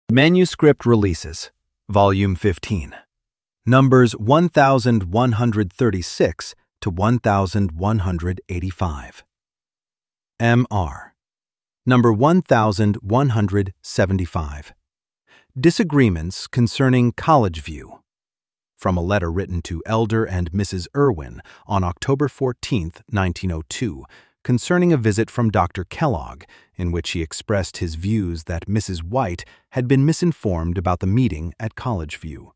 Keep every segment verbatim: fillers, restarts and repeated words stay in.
Manuscript Releases, Volume fifteen, Numbers one thousand one hundred thirty-six to one thousand one hundred eighty-five. M R. Number one thousand one hundred seventy-five. Disagreements Concerning College View. From a letter written to Elder and Missus Irwin on October fourteenth, nineteen oh two, concerning a visit from Doctor Kellogg, in which he expressed his views that Missus White had been misinformed about the meeting at College View.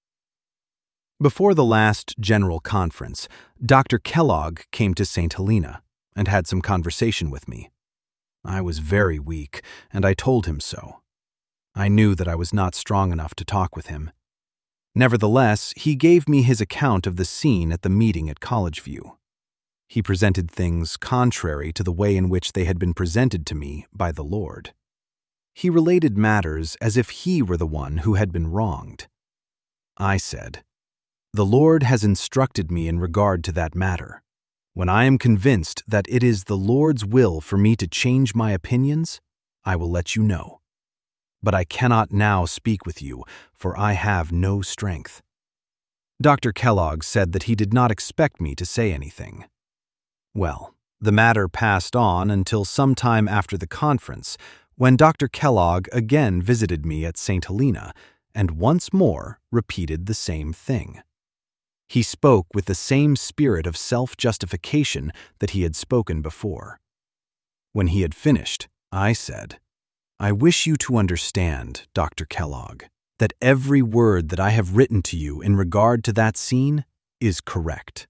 Before the last General Conference, Doctor Kellogg came to Saint Helena and had some conversation with me. I was very weak, and I told him so. I knew that I was not strong enough to talk with him. Nevertheless, he gave me his account of the scene at the meeting at College View. He presented things contrary to the way in which they had been presented to me by the Lord. He related matters as if he were the one who had been wronged. I said, "The Lord has instructed me in regard to that matter. When I am convinced that it is the Lord's will for me to change my opinions, I will let you know. But I cannot now speak with you, for I have no strength." Doctor Kellogg said that he did not expect me to say anything. Well, the matter passed on until some time after the conference, when Doctor Kellogg again visited me at Saint Helena and once more repeated the same thing. He spoke with the same spirit of self-justification that he had spoken before. When he had finished, I said, "I wish you to understand, Doctor Kellogg, that every word that I have written to you in regard to that scene is correct."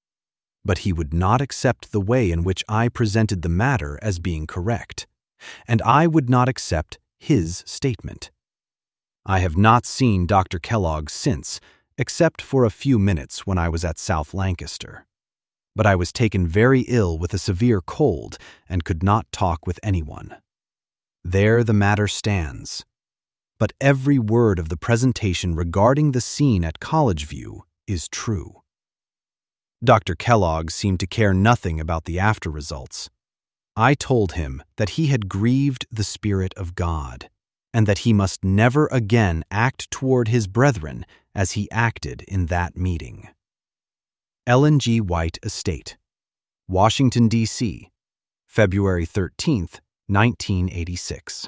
But he would not accept the way in which I presented the matter as being correct, and I would not accept his statement. I have not seen Doctor Kellogg since, except for a few minutes when I was at South Lancaster. But I was taken very ill with a severe cold and could not talk with anyone. There the matter stands. But every word of the presentation regarding the scene at College View is true. Doctor Kellogg seemed to care nothing about the after results. I told him that he had grieved the Spirit of God, and that he must never again act toward his brethren as he acted in that meeting. Ellen G. White Estate, Washington, D C, February thirteenth, nineteen eighty-six.